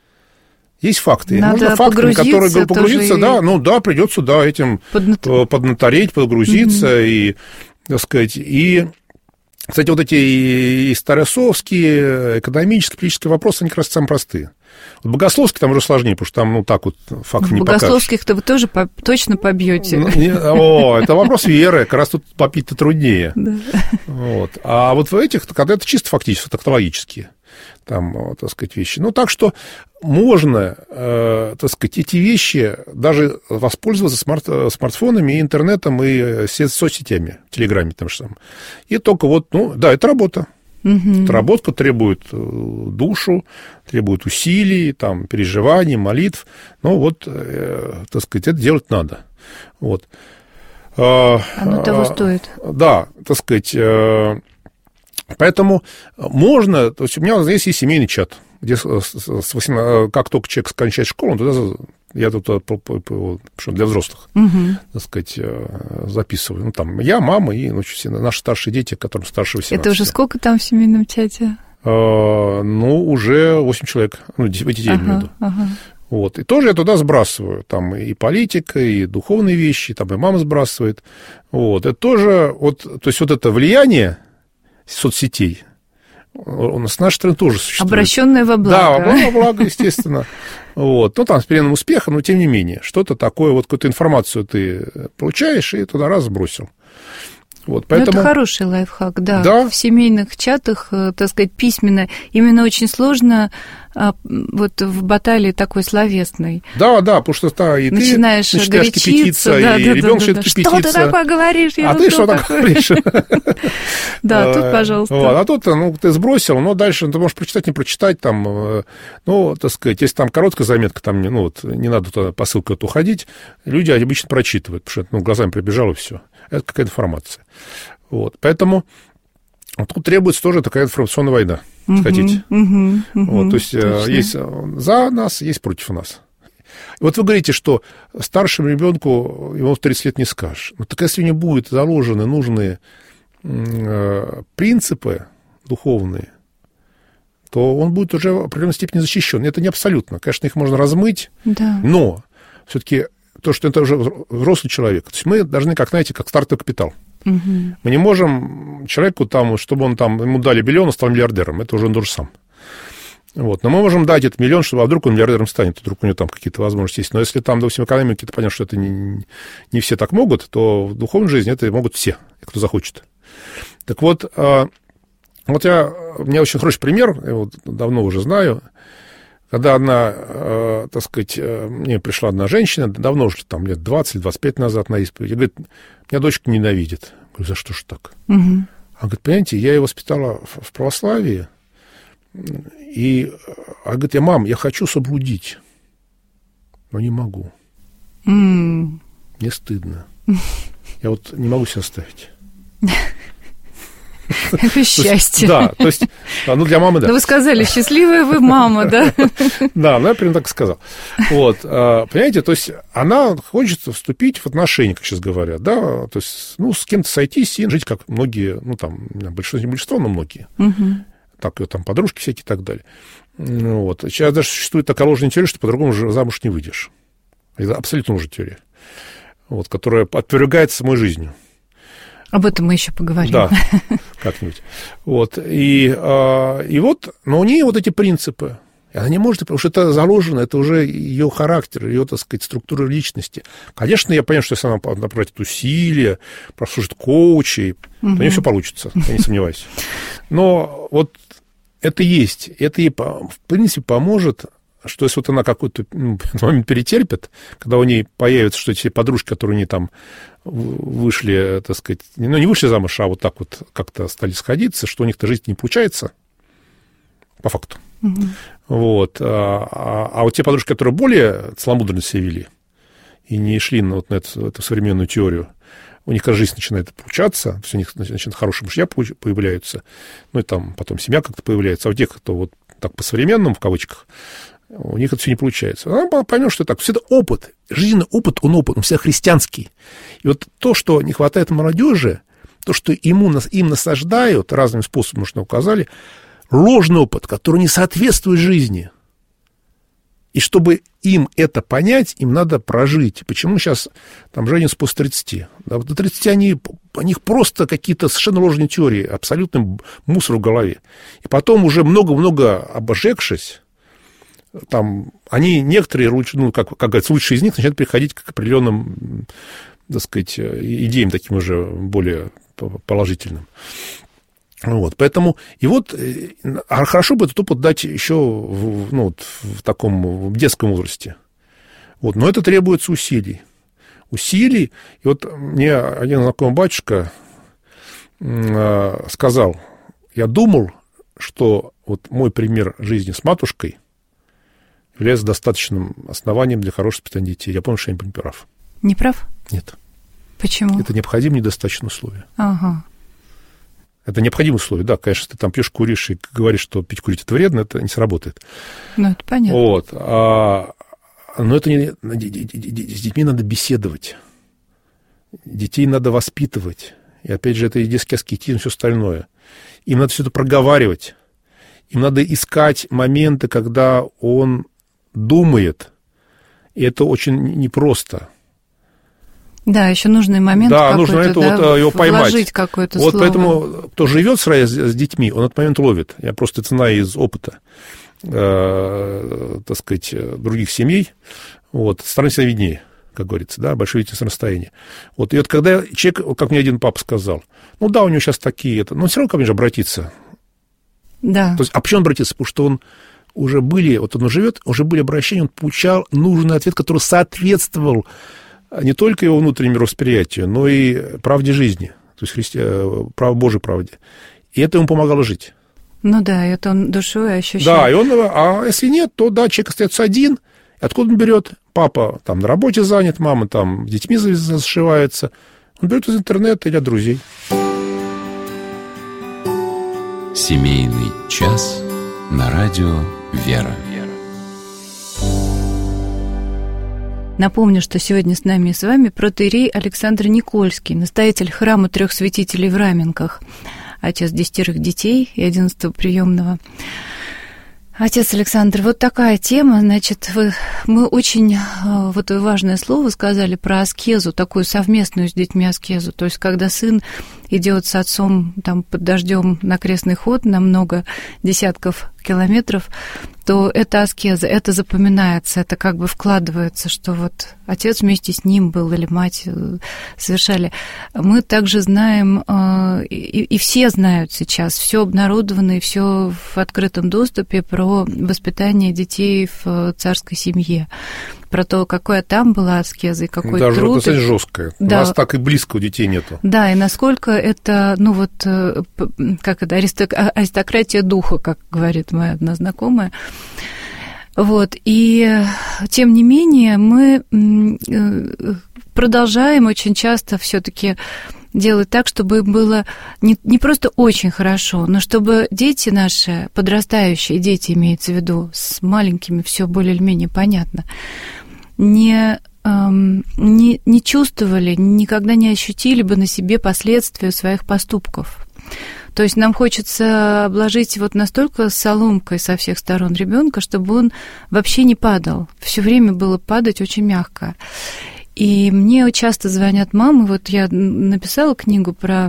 Есть факты. Надо можно фактами, которые погрузиться, придется, этим поднатореть, погрузиться, и, так сказать, и, кстати, вот эти и старосовские, экономические, политические вопросы, они как раз самые простые. Вот богословские там уже сложнее, потому что там, так вот, факт не покажешь. Богословских-то вы тоже точно побьете. Это вопрос веры, как раз тут попить-то труднее. Да. Вот. А вот в этих, когда это чисто фактически, фактологические, там, так сказать, вещи. Ну, так что можно, так сказать, эти вещи даже воспользоваться смартфонами, и интернетом, и соцсетями, телеграме там же самое. И только это работа. Это работа требует душу, требует усилий, там, переживаний, молитв. Так сказать, это делать надо. Вот. Оно того стоит. Да, так сказать... Поэтому можно, то есть у меня здесь есть семейный чат, где как только человек кончает школу, я тут для взрослых, так сказать, записываю. Там я, мама и наши старшие дети, которым старше 18. Это уже сколько там в семейном чате? Уже 8 человек, детей имею в виду. Вот. И тоже я туда сбрасываю. Там и политика, и духовные вещи, там и мама сбрасывает. Вот. Это тоже, то есть это влияние соцсетей у нас с нашей стороны тоже существует. Обращенное во благо. Да, во благо, естественно. Там с переменным успехом, но тем не менее, что-то такое, какую-то информацию ты получаешь и туда раз сбросил. Поэтому... Это хороший лайфхак, да. В семейных чатах, так сказать, письменно. Именно очень сложно в баталии такой словесной. Да, потому что и ты начинаешь кипятиться, и ребенок начинает кипятиться. Что ты такое говоришь? А ты что такое говоришь? Да, тут, пожалуйста. А тут ты сбросил, но дальше ты можешь прочитать, не прочитать, там, так сказать, если там короткая заметка, там, не надо туда по ссылке уходить, люди обычно прочитывают, потому что глазами прибежало, и все. Это какая-то информация. Поэтому тут требуется тоже такая информационная война, если хотите. То есть есть за нас, есть против нас. И вы говорите, что старшему ребенку ему в 30 лет не скажешь. Но так если у него будут заложены нужные принципы духовные, то он будет уже в определенной степени защищен. Это не абсолютно. Конечно, их можно размыть, но все-таки то, что это уже взрослый человек. То есть мы должны, как стартовый капитал. Мы не можем человеку, чтобы ему дали миллион, он стал миллиардером. Это уже он тоже сам. Но мы можем дать этот миллион, чтобы вдруг он миллиардером станет, вдруг у него там какие-то возможности есть. Но если там, допустим, экономики, то понятно, что это не все так могут, то в духовной жизни это могут все, кто захочет. Так у меня очень хороший пример, я его давно уже знаю. Когда так сказать, мне пришла одна женщина, давно уже, лет 20-25 назад на исповедь, и говорит, меня дочка ненавидит. Я говорю, за что ж так? Она говорит, понимаете, я ее воспитала в православии, И она говорит, мам, я хочу соблудить, но не могу. Мне стыдно. Я вот не могу себя оставить. Это счастье. Да, то есть, для мамы, да. Но вы сказали, счастливая вы мама, да? Да, она примерно так и сказала. Вот, понимаете, то есть она хочет вступить в отношения, как сейчас говорят, да, то есть, с кем-то сойтись и жить, как многие, большинство, но многие. Так, и там подружки всякие и так далее. Вот. Сейчас даже существует такая ложная теория, что по-другому же замуж не выйдешь. Это абсолютно ложная теория, вот, которая отвергается самой жизнью. Об этом мы еще поговорим. Да, как-нибудь. Вот. И вот, но у нее вот эти принципы. И она не может, потому что это заложено, это уже ее характер, ее, так сказать, структура личности. Конечно, я понимаю, что если она направит усилия, прослушает коучей, то у нее все получится, я не сомневаюсь. Но вот это есть. Это ей, в принципе, поможет, что если вот она какой-то момент перетерпит, когда у нее появятся, что эти подружки, которые у нее там вышли, так сказать, не вышли замуж, а вот так вот как-то стали сходиться, что у них-то жизнь не получается, по факту. Вот. А вот те подружки, которые более целомудренно себя вели и не шли на эту современную теорию, у них жизнь начинает получаться, то есть у них начинают хорошие мужья появляются, и там потом семья как-то появляется, а у тех, кто вот так по-современному, в кавычках, у них это все не получается. Она поймет, что так. Все это опыт, жизненный опыт, он всегда христианский. И вот то, что не хватает молодежи, то, что им насаждают разными способами, что указали, ложный опыт, который не соответствует жизни. И чтобы им это понять, им надо прожить. Почему сейчас там женятся после 30? Да, до 30 у них просто какие-то совершенно ложные теории, абсолютный мусор в голове. И потом уже много-много обожегшись, там, они некоторые, как говорится, лучшие из них начинают переходить к определенным, так сказать, идеям таким уже более положительным. Вот, поэтому, и вот, хорошо бы этот опыт дать еще в таком детском возрасте. Вот, но это требуется усилий. И вот мне один знакомый батюшка сказал, я думал, что вот мой пример жизни с матушкой является достаточным основанием для хорошего воспитания детей. Я понял, что я не прав. Не прав? Нет. Почему? Это необходимые недостаточные условия. Ага. Это необходимые условия. Да, конечно, если ты там пьешь, куришь и говоришь, что пить, курить это вредно, это не сработает. Ну, это понятно. Вот. Но это не... С детьми надо беседовать. Детей надо воспитывать. И опять же, это и детский аскетизм, все остальное. Им надо все это проговаривать. Им надо искать моменты, когда он думает. И это очень непросто. Да, еще нужный момент нужно это его поймать. Вложить какое-то вот слово. Поэтому, кто живет с детьми, он этот момент ловит. Я просто это знаю из опыта, так сказать, других семей. Вот, страна всегда виднее, как говорится, да, большое видительное расстояние. Вот, и вот когда человек, как мне один папа сказал, у него сейчас такие, но он все равно ко мне же обратится. Да. То есть, а почему он обратился? Потому что он уже были обращения, он получал нужный ответ, который соответствовал не только его внутреннему мировосприятию, но и правде жизни, то есть Божьей правде. И это ему помогало жить. Ну да, это он душой ощущает. Да, а если нет, то да, человек остается один. Откуда он берет? Папа там на работе занят, мама там детьми зашивается. Он берет из интернета или от друзей. Семейный час на радио «Вера». Напомню, что сегодня с нами и с вами протоиерей Александр Никольский, настоятель храма Трех Святителей в Раменках, отец 10 детей и 11-го приемного. Отец Александр, вот такая тема, значит, мы очень вот важное слово сказали про аскезу, такую совместную с детьми аскезу, то есть когда сын идет с отцом там под дождем на крестный ход на много десятков километров, то это аскеза, это запоминается, это как бы вкладывается, что вот отец вместе с ним был или мать совершали. Мы также знаем, и все знают сейчас, все обнародовано и все в открытом доступе про воспитание детей в царской семье, про то, какая там была аскеза и какой даже труд. Даже жесткая. Да. У нас так и близко у детей нету. Да, и насколько это, ну вот, как это, аристократия духа, как говорит моя одна знакомая. Вот, и тем не менее мы продолжаем очень часто все-таки делать так, чтобы было не просто очень хорошо, но чтобы дети наши, подрастающие дети, имеется в виду, с маленькими все более или менее понятно, не чувствовали, никогда не ощутили бы на себе последствия своих поступков. То есть нам хочется обложить вот настолько соломкой со всех сторон ребенка, чтобы он вообще не падал. Все время было падать очень мягко. И мне часто звонят мамы, вот я написала книгу про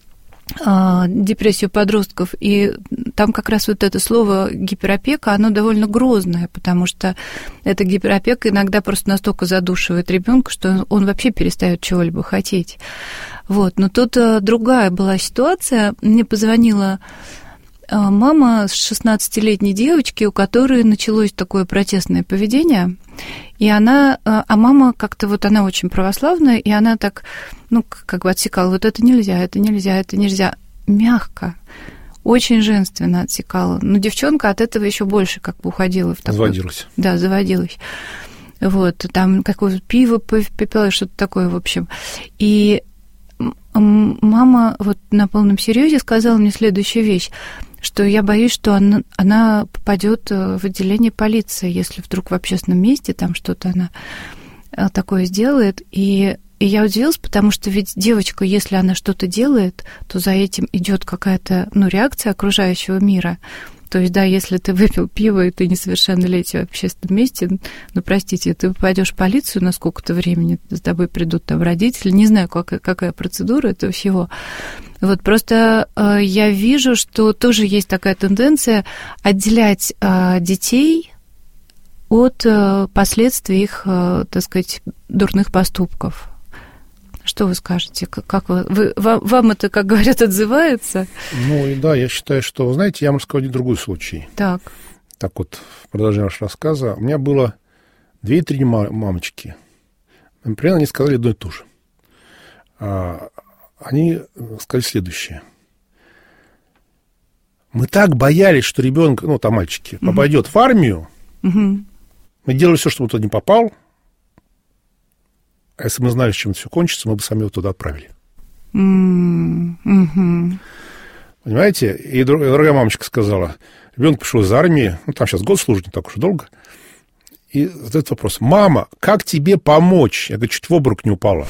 депрессию подростков, и там как раз вот это слово гиперопека, оно довольно грозное, потому что эта гиперопека иногда просто настолько задушивает ребенка, что он вообще перестает чего-либо хотеть. Вот. Но тут другая была ситуация. Мне позвонила мама с 16-летней девочки, у которой началось такое протестное поведение, и она, а мама как-то вот она очень православная, и она так, ну, как бы отсекала, вот это нельзя, это нельзя, это нельзя, мягко, очень женственно отсекала. Но девчонка от этого еще больше как бы уходила в такое. Заводилась. Да, заводилась. Вот, там какое-то пиво попила, что-то такое, в общем. И мама вот на полном серьезе сказала мне следующую вещь, что я боюсь, что она попадет в отделение полиции, если вдруг в общественном месте там что-то она такое сделает. И я удивилась, потому что ведь девочка, если она что-то делает, то за этим идет какая-то, ну, реакция окружающего мира. То есть, да, если ты выпил пиво, и ты несовершеннолетний в общественном месте, ну, простите, ты попадешь в полицию на сколько-то времени, с тобой придут там родители, не знаю, какая процедура этого всего. Вот просто я вижу, что тоже есть такая тенденция отделять детей от последствий их, так сказать, дурных поступков. Что вы скажете? Как вам это, как говорят, отзывается? Ну, и да, я считаю, что, вы знаете, я вам расскажу один другой случай. Так вот, в продолжение вашего рассказа. У меня было 2-3 мамочки. Например, они сказали одно и то же. Они сказали следующее. Мы так боялись, что ребенок, ну, там мальчики, попадет в армию. Мы делали все, чтобы он туда не попал. А если мы знали, чем это все кончится, мы бы сами его туда отправили. Понимаете? И другая мамочка сказала, ребенок пришел из армии, ну, там сейчас год служит, не так уж и долго. И задает вопрос, мама, как тебе помочь? Я говорю, чуть в обморок не упала.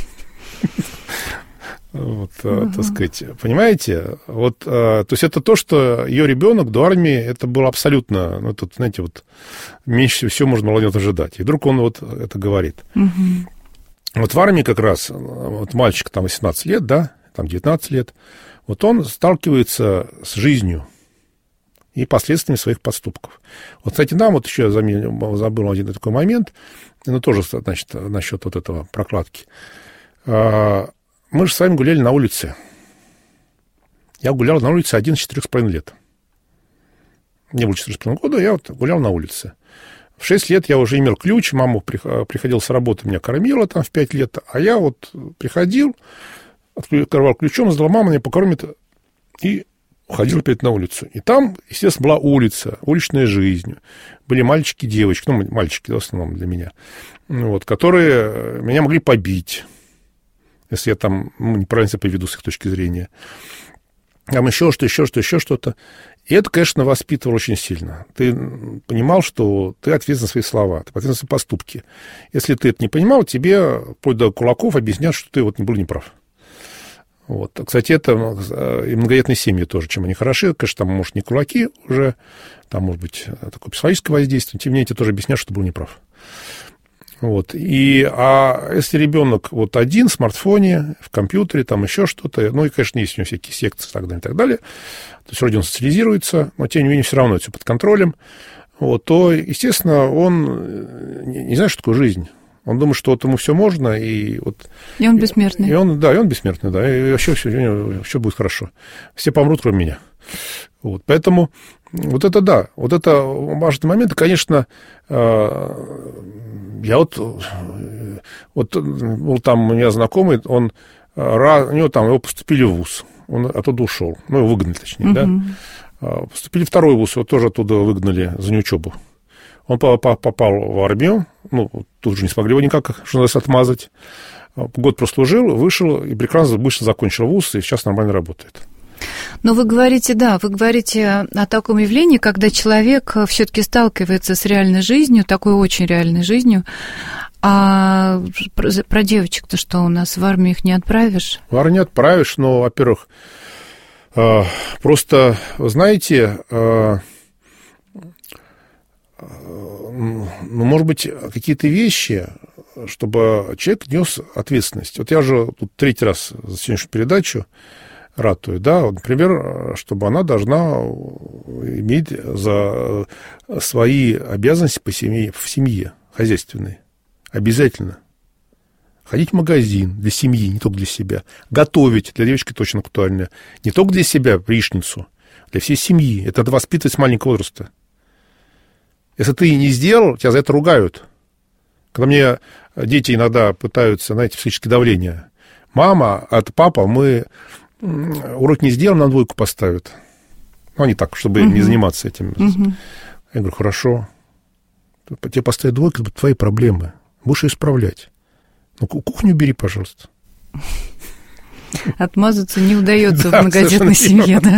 Вот, так сказать, понимаете? Вот, то есть это то, что ее ребенок до армии, это было абсолютно, ну, тут, знаете, вот меньше всего можно было ожидать. И вдруг он вот это говорит. Вот в армии как раз, вот мальчик там 18 лет, да, там 19 лет, вот он сталкивается с жизнью и последствиями своих поступков. Вот, кстати, нам вот еще я забыл один такой момент, ну, тоже, значит, насчет вот этого прокладки. Мы же с вами гуляли на улице. Я гулял на улице 4,5 лет. Мне было 4,5 года, я вот гулял на улице. В 6 лет я уже имел ключ, мама приходила с работы, меня кормила там в 5 лет, а я вот приходил, открывал ключом, сдал, мама меня покормит, и уходил опять на улицу. И там, естественно, была улица, уличная жизнь. Были мальчики, девочки, ну, мальчики, в основном для меня, вот, которые меня могли побить, если я там неправильно себя поведу с их точки зрения. Там еще что-то. И это, конечно, воспитывало очень сильно. Ты понимал, что ты ответственен за свои слова, ты ответственен за свои поступки. Если ты это не понимал, тебе вплоть до кулаков объяснят, что ты вот не был неправ. Вот. Кстати, это и многодетные семьи тоже, чем они хороши. Конечно, там, может, не кулаки уже, там, может быть, такое психологическое воздействие, тем не менее, тебе тоже объяснят, что ты был неправ. Вот. А если ребенок вот один в смартфоне, в компьютере, там еще что-то, ну и, конечно, есть у него всякие секции и так далее, то есть вроде он социализируется, но тем не менее все равно это все под контролем, вот, то, естественно, он не знает, что такое жизнь. Он думает, что вот ему все можно, и вот... И он бессмертный. И он бессмертный, да, и вообще все будет хорошо. Все помрут, кроме меня. Вот, поэтому Вот это да, вот это важный момент. И, конечно, я был там у меня знакомый, у него там, его поступили в вуз, он оттуда ушел, его выгнали, точнее, да. Поступили в второй вуз, его тоже оттуда выгнали за неучебу. Он попал в армию, тут же не смогли его никак, что надо отмазать. Год прослужил, вышел и прекрасно быстро закончил вуз, и сейчас нормально работает. Но вы говорите о таком явлении, когда человек все-таки сталкивается с реальной жизнью, такой очень реальной жизнью. А про девочек-то что у нас? В армию их не отправишь? В армию не отправишь, но, во-первых, просто, знаете, может быть, какие-то вещи, чтобы человек нес ответственность. Вот я же тут третий раз за сегодняшнюю передачу ратую, да, вот, например, чтобы она должна иметь за свои обязанности в семье хозяйственные. Обязательно. Ходить в магазин для семьи, не только для себя. Готовить, для девочки точно актуально. Не только для себя, яичницу, для всей семьи. Это надо воспитывать с маленького возраста. Если ты не сделал, тебя за это ругают. Когда мне дети иногда пытаются, знаете, психическое давление. Мама, папа, мы урок не сделаем, нам двойку поставят. Не так, чтобы не заниматься этим. Я говорю, хорошо. Тебе поставят двойку, это твои проблемы. Будешь ее исправлять. Кухню убери, пожалуйста. Отмазаться не удается в многодетной семье, да.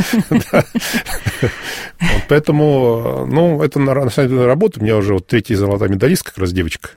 Поэтому, это на самом деле работа. У меня уже третья золотая медалистка, как раз девочка.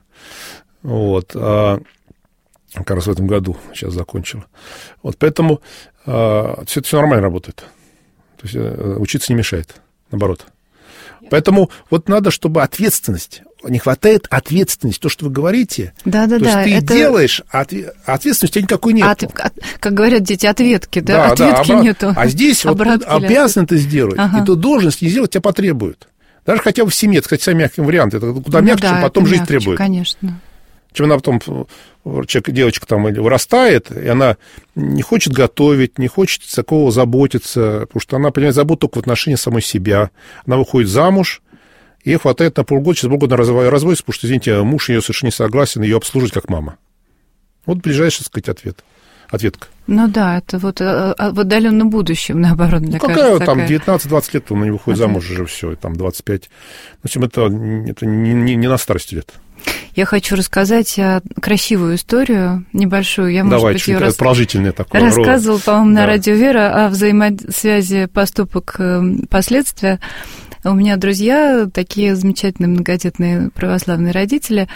Как раз в этом году сейчас закончила. Поэтому все нормально работает. То есть учиться не мешает, наоборот. Поэтому надо, чтобы ответственность, не хватает ответственности, то, что вы говорите. Да. То есть ты делаешь, а ответственности у тебя никакой нет. Как говорят дети, ответки, да? Ответки нету. А здесь ты обязан это сделать, и ты должен, если не сделать, тебя потребуют. Даже хотя бы в семье, это, кстати, самый мягкий вариант. Это куда мягче, чем потом жизнь требует. Конечно. Чем она потом, девочка там вырастает, и она не хочет готовить, не хочет такого заботиться, потому что она понимает заботу только в отношении самой себя. Она выходит замуж, и хватает на полгода, через полгода она разводится, потому что, извините, муж ее совершенно не согласен ее обслуживать как мама. Ближайший, так сказать, ответка. Это в отдаленном будущем, наоборот, мне кажется. Какая там 19-20 лет она не выходит замуж уже все, там 25. В общем, это не на старости лет. Я хочу рассказать красивую историю, небольшую. Я, может быть, ее положительное такое. Рассказывала, по-моему, на радио «Вера» о взаимосвязи поступок-последствия. У меня друзья, такие замечательные многодетные православные родители,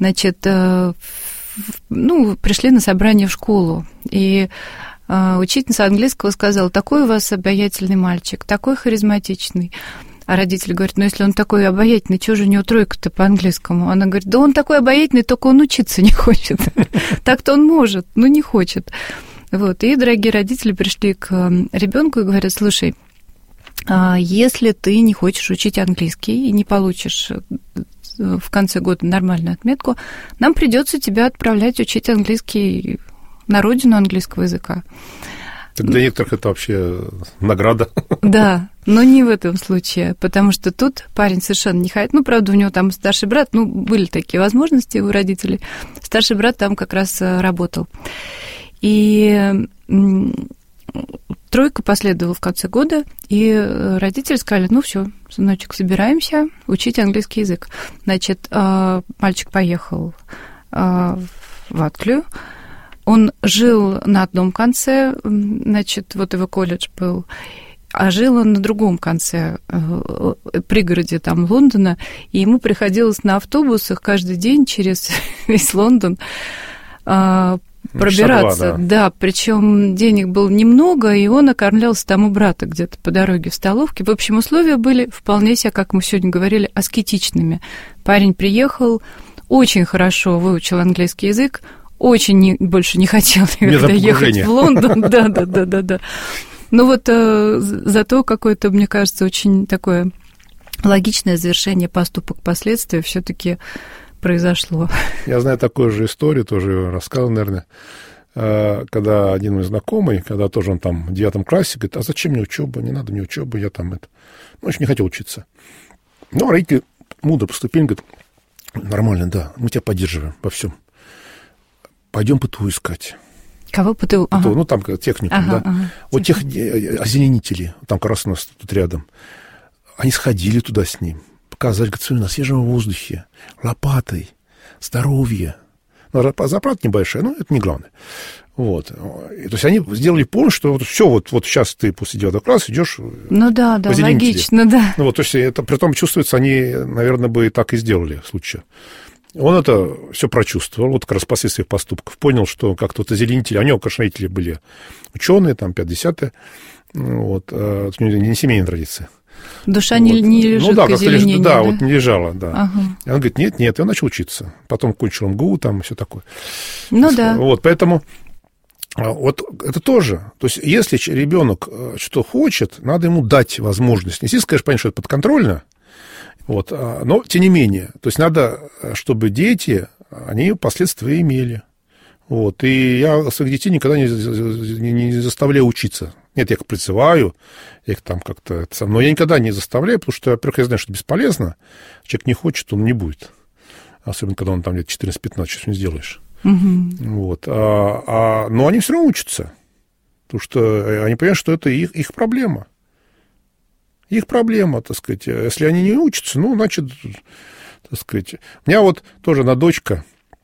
пришли на собрание в школу, и учительница английского сказала: такой у вас обаятельный мальчик, такой харизматичный. А родители говорят: если он такой обаятельный, чего же у него тройка-то по английскому? Она говорит: да он такой обаятельный, только он учиться не хочет. Так-то он может, но не хочет. И дорогие родители пришли к ребенку и говорят: слушай, если ты не хочешь учить английский и не получишь в конце года нормальную отметку, нам придется тебя отправлять учить английский на родину английского языка. Так для некоторых это вообще награда. Да, но не в этом случае, потому что тут парень совершенно не хотел. Правда, у него там старший брат, были такие возможности у родителей. Старший брат там как раз работал. И тройка последовала в конце года, и родители сказали: все, сыночек, собираемся учить английский язык. Мальчик поехал в Атлию. Он жил на одном конце, его колледж был, а жил он на другом конце, пригороде Лондона, и ему приходилось на автобусах каждый день через весь Лондон пробираться. Да, причем денег было немного, и он окормлялся там у брата где-то по дороге в столовке. В общем, условия были вполне себе, как мы сегодня говорили, аскетичными. Парень приехал, очень хорошо выучил английский язык, очень больше не хотел никогда ехать в Лондон. Да. Зато какое-то, мне кажется, очень такое логичное завершение поступок-последствия все-таки произошло. Я знаю такую же историю, тоже рассказывал, наверное. когда один мой знакомый, когда тоже он там в 9 классе, говорит, а зачем мне учеба, не надо мне учебы, я там это... Ну, очень не хотел учиться. Но родители мудро поступили, говорят, нормально, да, мы тебя поддерживаем во всем. Пойдем ПТУ искать. Кого ПТУ? ПТУ, ну, там техникум, да. Вот тех озеленителей, там как раз у нас тут рядом. Они сходили туда с ним, показали, говорят, смотри, на свежем воздухе, лопатой, здоровье. Ну, зарплата небольшая, но это не главное. Вот. И, то есть они сделали понял, что вот все, вот сейчас ты после 9 класса идешь. Ну да, логично, да. Ну, вот, то есть это притом чувствуется, они, наверное, бы и так и сделали в случае. Он это все прочувствовал, вот как раз после своих поступков, понял, что как-то вот озеленители, у него, конечно, родители были ученые, там, 5-10, вот, у него не семейная традиция. Душа не лежит к озеленению, да? Вот не лежала, да. Ага. И он говорит, нет, я начал учиться. Потом кончил МГУ, там, все такое. Ну, да. Вот, поэтому вот это тоже. То есть, если ребенок что хочет, надо ему дать возможность. Не конечно, понять, что это подконтрольно, вот, но тем не менее. То есть, надо, чтобы дети, они последствия имели. Вот, и я своих детей никогда не заставляю учиться. Нет, я их призываю, я их там как-то... Но я никогда не заставляю, потому что, во-первых, я знаю, что бесполезно. Человек не хочет, он не будет. Особенно, когда он там лет 14-15, что не сделаешь. Угу. Вот. Но они все равно учатся. Потому что они понимают, что это их проблема. Их проблема, так сказать. Если они не учатся, ну, значит, так сказать... У меня вот тоже одна дочка,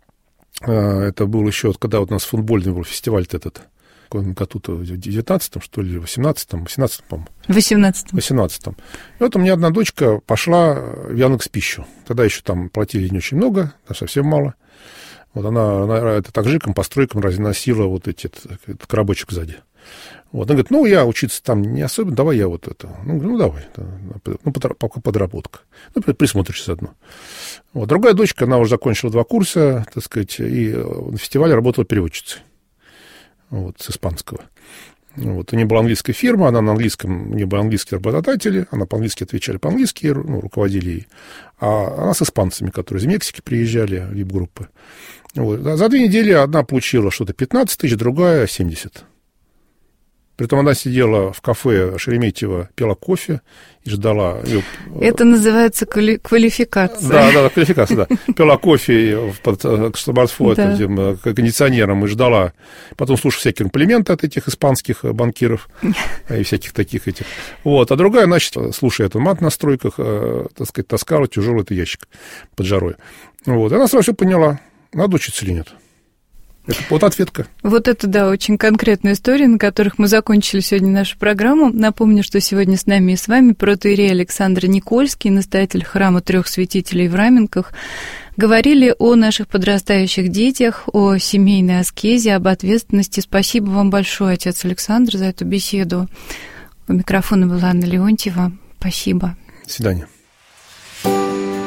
это был еще, когда вот у нас футбольный был фестиваль этот, году-то в 19-м, что ли, 18-м, по-моему. 18-м. И вот у меня одна дочка пошла в Яндекс.Пищу. Тогда еще там платили не очень много, совсем мало. Вот она это таджикам, постройкам разносила вот эти коробочек сзади. Вот. Она говорит, ну, я учиться там не особенно, давай я вот это. Ну, давай. Ну, пока подработка. Ну, присмотришь заодно. Вот. Другая дочка, она уже закончила 2 курса, так сказать, и на фестивале работала переводчицей. Вот, с испанского. Вот. У нее была английская фирма, она на английском, у нее были английские работодатели, она по-английски отвечали по-английски, ну, руководили ей. А она с испанцами, которые из Мексики приезжали, вип-группы. Вот. За 2 недели одна получила что-то 15 тысяч, другая 70. Притом она сидела в кафе Шереметьево, пила кофе и ждала... Это называется квалификация. Да, квалификация, да. Пила кофе под этим кондиционером и ждала. Потом слушала всякие комплименты от этих испанских банкиров и всяких таких этих. Вот. А другая, значит, слушая этот мат на стройках, так сказать, таскала тяжелый этот ящик под жарой. Вот. И она сразу все поняла, надо учиться или нет. Это вот ответка. Вот это, да, очень конкретная история, на которых мы закончили сегодня нашу программу. Напомню, что сегодня с нами и с вами протоиерей Александр Никольский, настоятель храма 3 святителей в Раменках. Говорили о наших подрастающих детях, о семейной аскезе, об ответственности. Спасибо вам большое, отец Александр, за эту беседу. У микрофона была Анна Леонтьева. Спасибо. До свидания.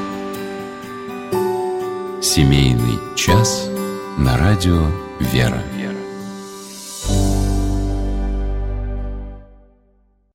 Семейный час на радио «Вера».